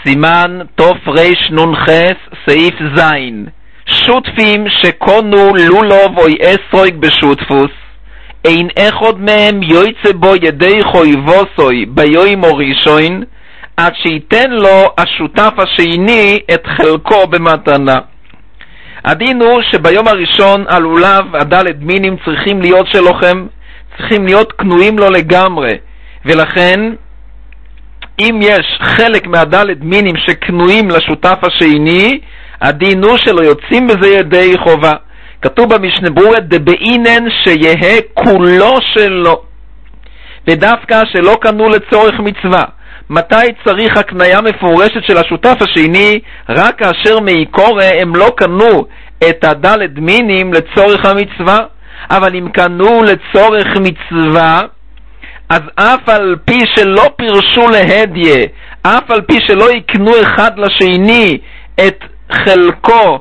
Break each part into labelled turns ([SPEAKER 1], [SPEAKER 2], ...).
[SPEAKER 1] סימן תוף ריש נונח סעיף זין. שותפים שקונו לולוב או אסרויק בשותפוס, אין אחד מהם יויצא בו ידי חויבוסוי ביום או ראשון, עד שייתן לו השותף השני את חלקו במתנה. הדין הוא שביום הראשון הלולב הדלת מינים צריכים להיות שלכם, צריכים להיות קנויים לו לגמרי, ולכן אם יש חלק מהדלת מינים שקנויים לשותף השני, הדין הוא שלא יוצאים בזה ידי חובה. כתוב במשנה ברורה דבעינן שיהיה כולו שלו, ודווקא שלא קנו לצורך מצווה. מתי צריך הקניה מפורשת של השותף השני? רק כאשר מעיקורה הם לא קנו את הדלת מינים לצורך המצווה. אבל אם קנו לצורך מצווה, אז אף על פי שלא פירשו להדיה, אף על פי שלא יקנו אחד לשני את חלקו,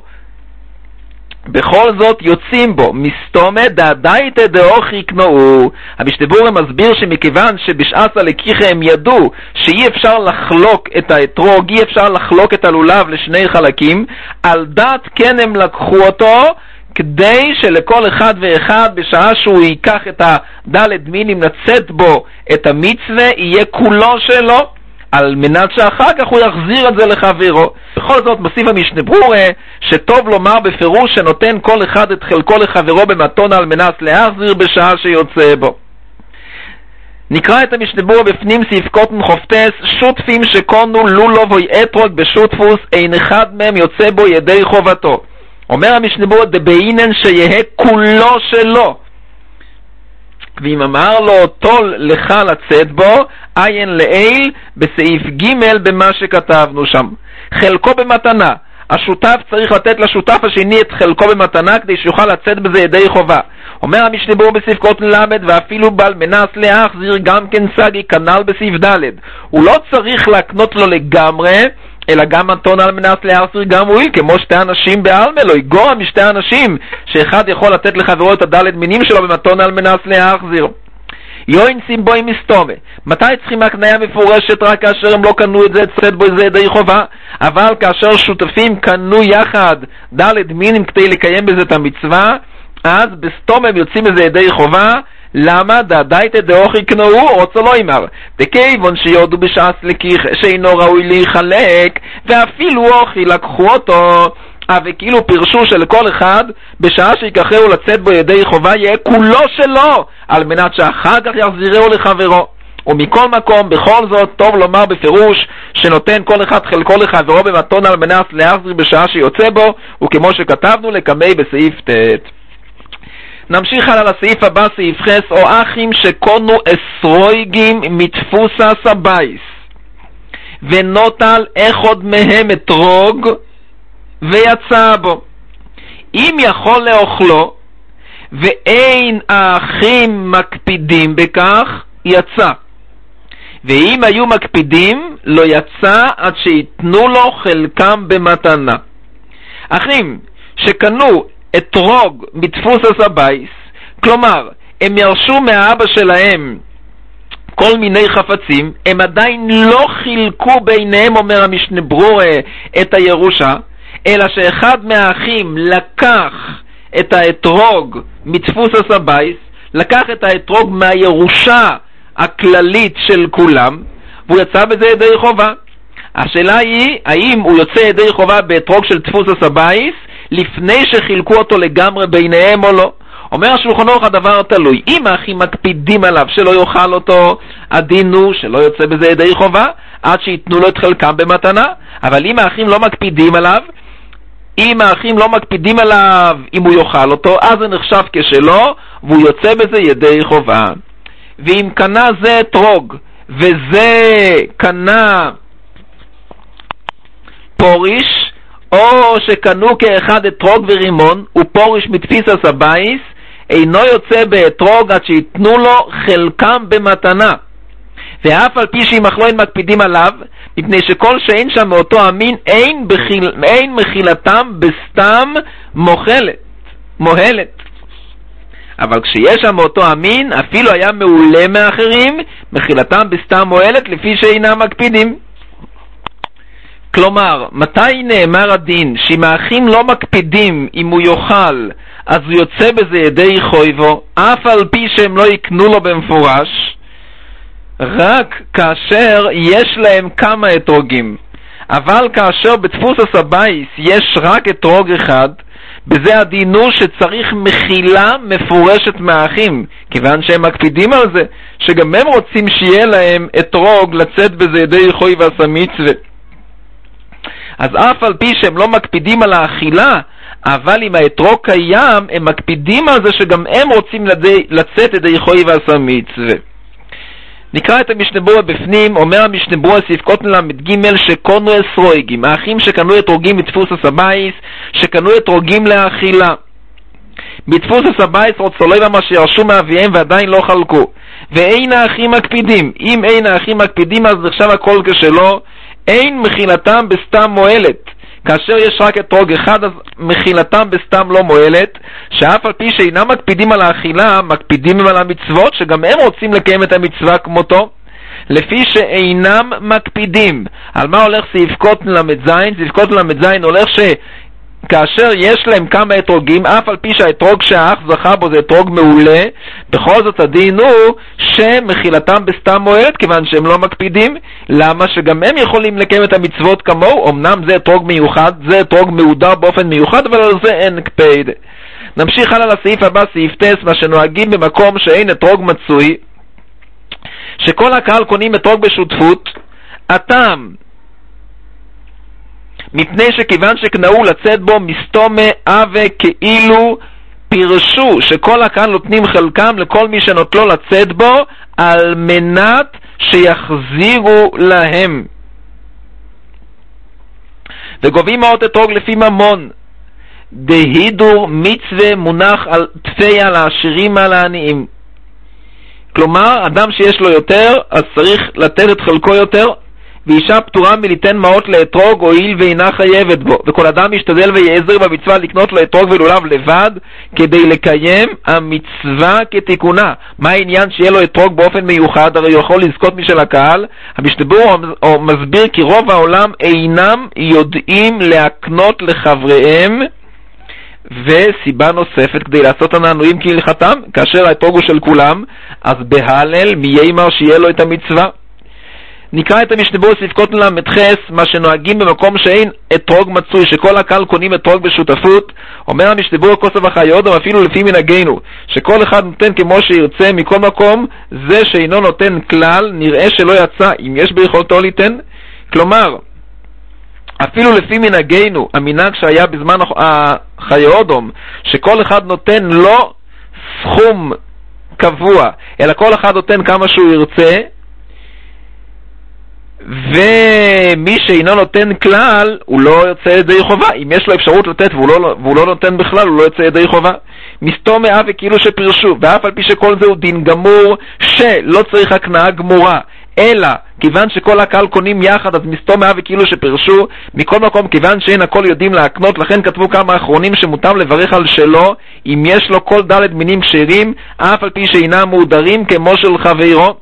[SPEAKER 1] בכל זאת יוצאים בו. מסתומה דאדאיתא דאוכי קנאו. המשנה ברורה מסביר שמכיוון שבשעת הלקיחה הם ידעו שאי אפשר לחלוק את האתרוג, אי אפשר לחלוק את הלולב לשני חלקים, על דעת כן הם לקחו אותו, כדי שלכל אחד ואחד בשעה שהוא ייקח את הדלת מינים לצאת בו את המצווה יהיה כולו שלו, על מנת שאחר כך הוא יחזיר את זה לחברו. בכל זאת מוסיף המשנה ברורה שטוב לומר בפירוש שנותן כל אחד את חלקו לחברו במתונה על מנת להחזיר בשעה שיוצא בו. נקרא את המשנה ברורה בפנים סעיף קוטן חופטס. שותפים שקונו לולוב או אתרוג בשותפוס, אין אחד מהם יוצא בו ידי חובתו. אומר המשנה ברורה דבעינן שיהיה כולו שלו, ואם אמר לו תול לך לצאת בו, עין לעיל בסעיף ג' במה שכתבנו שם. חלקו במתנה, השותף צריך לתת לשותף השני את חלקו במתנה כדי שיוכל לצאת בזה ידי חובה. אומר המשנה ברורה בסעיף קוטן למד, ואפילו בעל מנס להחזיר גם כן סגי כנ"ל בסעיף ד'. הוא לא צריך להקנות לו לגמרי, אלא גם מתון על מנס להחזיר גם הוא, כמו שתי אנשים בעלמה, לא יגורע משתי אנשים שאחד יכול לתת לחברו את הדלת מינים שלו במתון על מנס להחזיר. יוין סימבוי מסתומה. מתי צריכים הקניה מפורשת? רק כאשר הם לא קנו את זה, צאת בו זה ידי חובה. אבל כאשר שותפים קנו יחד דלת מינים כדי לקיים בזה את המצווה, אז בסתום הם יוצאים בזה ידי חובה. למה? דאדאיתא דאוכי קנאו, רוצה לא אמר דכיוון שיודו בשעס לקיח שאינו ראוי להיחלק, ואפילו אוכי לקחו אותו, וכאילו פירשו שלכל אחד בשעה שיקחהו לצאת בו ידי חובה יהיה כולו שלו, על מנת שאחר כך יחזירהו לחברו. ומכל מקום בכל זאת טוב לומר בפירוש שנותן כל אחד חלקו לחברו במתון על מנת להחזיר בשעה שיוצא בו, וכמו שכתבנו לקמי בסעיף ט'. נמשיך על הסעיף הבא, סעיף חס. או אחים שקונו אסרויגים מתפוסה סבייס, ונוטל אחד מהם אתרוג ויצא בו. אם יכול לאוכלו ואין האחים מקפידים בכך, יצא. ואם היו מקפידים, לא יצא עד שיתנו לו חלקם במתנה. אחים שקנו אתרוג מתפוסס הבייס, כלומר הם ירשו מהאבא שלהם כל מיני חפצים, הם עדיין לא חילקו ביניהם, אומר המשנה ברורה, את הירושה, אלא שאחד מהאחים לקח את האתרוג מתפוסס הבייס, לקח את האתרוג מהירושה הכללית של כולם, והוא יצא בזה ידי חובה. השאלה היא, האם הוא יוצא ידי חובה באתרוג של תפוסס הבייס לפני שחילקו אותו לגמרי ביניהם או לא? אומר השולחן ערוך הדבר תלוי. אם האחים מקפידים עליו שלא יאכל אותו, הדין הוא שלא יוצא בזה ידי חובה עד שיתנו לו את חלקם במתנה. אבל אם האחים לא מקפידים עליו, אם הוא יאכל אותו, אז זה נחשב כשלו והוא יוצא בזה ידי חובה. ואם קנה זה אתרוג וזה קנה פוריש, או שקנו כאחד אתרוג ורימון ופוריש מתפיסס הבייס, אינו יוצא באתרוג עד שיתנו לו חלקם במתנה. ואף על פי שאם אחלוין מקפידים עליו, מפני שכל שאין שם מאותו המין אין מחילתם בסתם מוהלת. אבל כשיש שם מאותו המין, אפילו היה מעולה מאחרים, מחילתם בסתם מוהלת לפי שאינם מקפידים. כלומר, מתי נאמר הדין שאם האחים לא מקפידים אם הוא יאכל, אז הוא יוצא בזה ידי חויבו, אף על פי שהם לא יקנו לו במפורש? רק כאשר יש להם כמה אתרוגים. אבל כאשר בדפוס הסבייס יש רק אתרוג אחד, בזה הדין הוא שצריך מחילה מפורשת מהאחים, כיוון שהם מקפידים על זה, שגם הם רוצים שיהיה להם אתרוג לצאת בזה ידי חוי ועשה מצווה. אז אף על פי שהם לא מקפידים על האכילה, אבל אם האתרוג קיים, הם מקפידים על זה שגם הם רוצים לצאת ידי חוי ועשה מצווה. נקרא את המשנה ברורה בפנים. אומר המשנה ברורה סעיף קוטן למד ג' שקונו אסרוגים, האחים שקנו אתרוגים בדפוס הסבייס, שקנו אתרוגים לאכילה. בדפוס הסבייס רוצולוי ומה שירשו מאביהם ועדיין לא חלקו, ואין האחים מקפידים. אם אין האחים מקפידים אז נחשב הכל כשלו, אין מחילתם בסתם מועלת. כאשר יש רק אתרוג אחד אז מחילתם בסתם לא מועלת, שאף על פי שאינם מקפידים על האכילה, מקפידים על המצוות, שגם הם רוצים לקיים את המצווה כמותו, לפי שאינם מקפידים. על מה הולך סעיף קוטן למד זין? סעיף קוטן למד זין הולך כאשר יש להם כמה אתרוגים, אף על פי שהאתרוג שהאח זכה בו זה אתרוג מעולה, בכל זאת הדין הוא שמחילתם בסתם מועלת, כיוון שהם לא מקפידים. למה? שגם הם יכולים לקיים את המצוות כמוהו. אמנם זה אתרוג מיוחד, זה אתרוג מעודר באופן מיוחד, אבל על זה אין קפד. נמשיך הלאה לסעיף הבא, סעיף טס, מה שנוהגים במקום שאין אתרוג מצוי, שכל הקהל קונים אתרוג בשותפות. הטעם מפני שכיוון שקנאו לצאת בו מסתומה אבה כאילו פירשו שכל הקהל נותנים חלקם לכל מי שנוטלו לצאת בו על מנת שיחזירו להם, וגובים מעות אתרוג לפי ממון. דהידור מצווה מונח על תפיה לעשירים על העניים. כלומר, אדם שיש לו יותר אז צריך לתת את חלקו יותר, ואישה פטורה מליתן מעות לאתרוג הואיל ואינה חייבת בו, וכל אדם ישתדל ויעזר במצווה לקנות לו אתרוג ולולב לבד כדי לקיים המצווה כתיקונה. מה העניין שיהיה לו אתרוג באופן מיוחד? הרי הוא יכול לזכות משל הקהל. המשנה ברורה מסביר כי רוב העולם אינם יודעים להקנות לחבריהם, וסיבה נוספת כדי לעשות הנענועים כהלכתם, כאשר האתרוג הוא של כולם, אז בהלל מי יאמר שיהיה לו את המצווה. נקרא את המשנה ברורה סעיף קוטן למד חס, מה שנוהגים במקום שאין אתרוג מצוי, שכל הקהל קונים אתרוג בשותפות. אומר המשנה ברורה כוסף החיודום אפילו לפי מנהגנו, שכל אחד נותן כמו שירצה. מכל מקום זה שאינו נותן כלל נראה שלא יצא אם יש ביכולתו ליתן. כלומר, אפילו לפי מנהגנו, המנהג שהיה בזמן החיודום, שכל אחד נותן לא סכום קבוע, אלא כל אחד נותן כמה שהוא ירצה, ומי שאינו נותן כלל הוא לא יוצא ידי חובה. אם יש לו אפשרות לתת והוא לא נותן בכלל, הוא לא יוצא ידי חובה. מסתום מאב וכאילו שפרשו, ואף על פי שכל זה הוא דין גמור שלא צריך הקנאה גמורה, אלא כיוון שכל הקהל קונים יחד אז מסתום מאב וכאילו שפרשו. מכל מקום, כיוון שאין הכל יודעים להקנות, לכן כתבו כמה אחרונים שמותם לברך על שלו אם יש לו כל דלת מינים כשרים, אף על פי שאינם מעודרים כמו של חברו.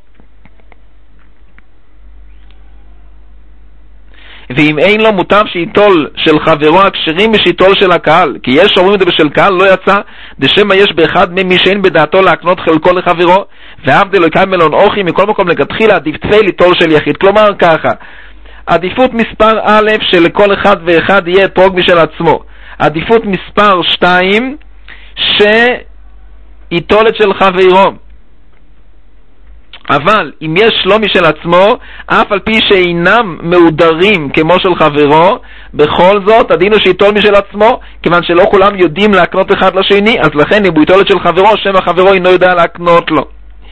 [SPEAKER 1] ואם אין לו מוטב שיטול של חברו הכשרים משיטול של הקהל, כי יש אומרים את זה בשל קהל לא יצא, דשמה יש באחד ממי שאין בדעתו להקנות חלקו לחברו, ועבד אלוהי מלון אוכי. מכל מקום לכתחילה עדיף תפי ליטול של יחיד. כלומר ככה, עדיפות מספר א' שלכל אחד ואחד יהיה אתרוג משל עצמו. עדיפות מספר 2 שיטולת של חברו. אבל אם יש לו משל עצמו, אף על פי שאינם מעודרים כמו של חברו, בכל זאת הדין הוא שיטול משל עצמו, כיוון שלא כולם יודעים להקנות אחד לשני, אז לכן אם הוא יטולת של חברו, שם החברו אינו יודע להקנות לו.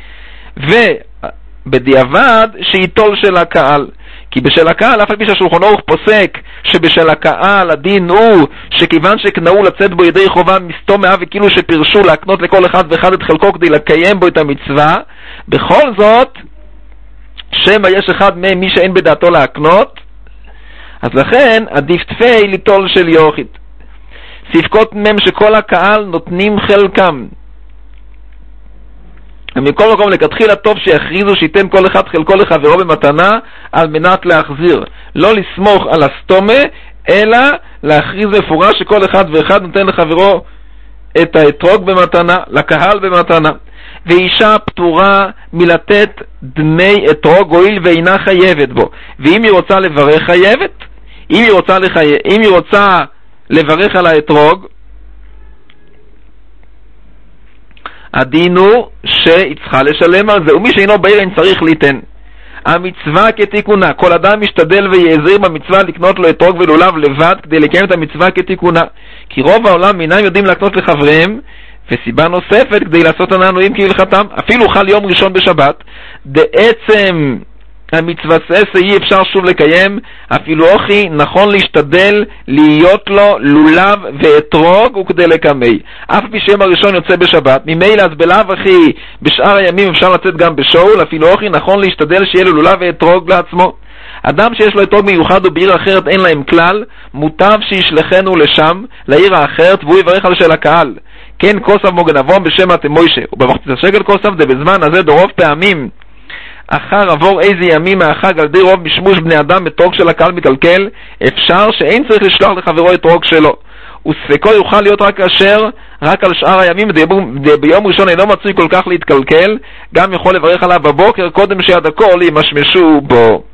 [SPEAKER 1] ובדיעבד שיטול של הקהל, כי בשל הקהל, אף על פי שהשולחן ערוך פוסק שבשל הקהל הדין הוא שכיוון שקנאו לצאת בו ידי חובה מסתום מאב וכאילו שפרשו להקנות לכל אחד ואחד את חלקו כדי לקיים בו את המצווה, בכל זאת שמא יש אחד מהם מי שאין בדעתו להקנות, אז לכן עדיף תפי ליטול של יוחיד. ספקות מהם שכל הקהל נותנים חלקם, מכל מקום לכתחילה טוב שיכריזו שייתן כל אחד חלקו לחברו במתנה על מנת להחזיר. לא לסמוך על הסתומה, אלא להכריז מפורש שכל אחד ואחד נותן לחברו את האתרוג במתנה, לקהל במתנה. ואישה פטורה מלתת דמי אתרוג הואיל ואינה חייבת בו, ואם היא רוצה לברך חייבת. אם היא רוצה לברך על האתרוג, הדין הוא שהיא צריכה לשלם על זה, ומי שאינו בעיר אין צריך ליתן. המצווה כתיקונה, כל אדם משתדל ויעזר במצווה לקנות לו אתרוג ולולב לבד כדי לקיים את המצווה כתיקונה, כי רוב העולם אינם יודעים לקנות לחבריהם, וסיבה נוספת כדי לעשות הנענועים כהלכתם. אפילו חל יום ראשון בשבת, בעצם המצווה אי אפשר שוב לקיים, אפילו אוכי נכון להשתדל להיות לו לולב ואתרוג וכדי לקמי, אף פי שם הראשון יוצא בשבת, ממילא אז בלאו אחי בשאר הימים אפשר לצאת גם בשאול, אפילו אוכי נכון להשתדל שיהיה לו לולב ואתרוג לעצמו. אדם שיש לו אתרוג מיוחד ובעיר אחרת אין להם כלל, מוטב שישלחנו לשם, לעיר האחרת, והוא יברך על של הקהל. כן כוסף מוגנבום בשם התמוישה, ובמחצית השקל כוסף דה בזמן הזה ברוב פעמים אחר עבור איזה ימים מהחג על די רוב משמוש בני אדם אתרוג של הקהל מקלקל, אפשר שאין צריך לשלוח לחברו אתרוג שלו, וספקו יוכל להיות רק על שאר הימים, ביום ראשון אינו מצוי כל כך להתקלקל, גם יכול לברך עליו בבוקר קודם שיד הכל ימשמשו בו.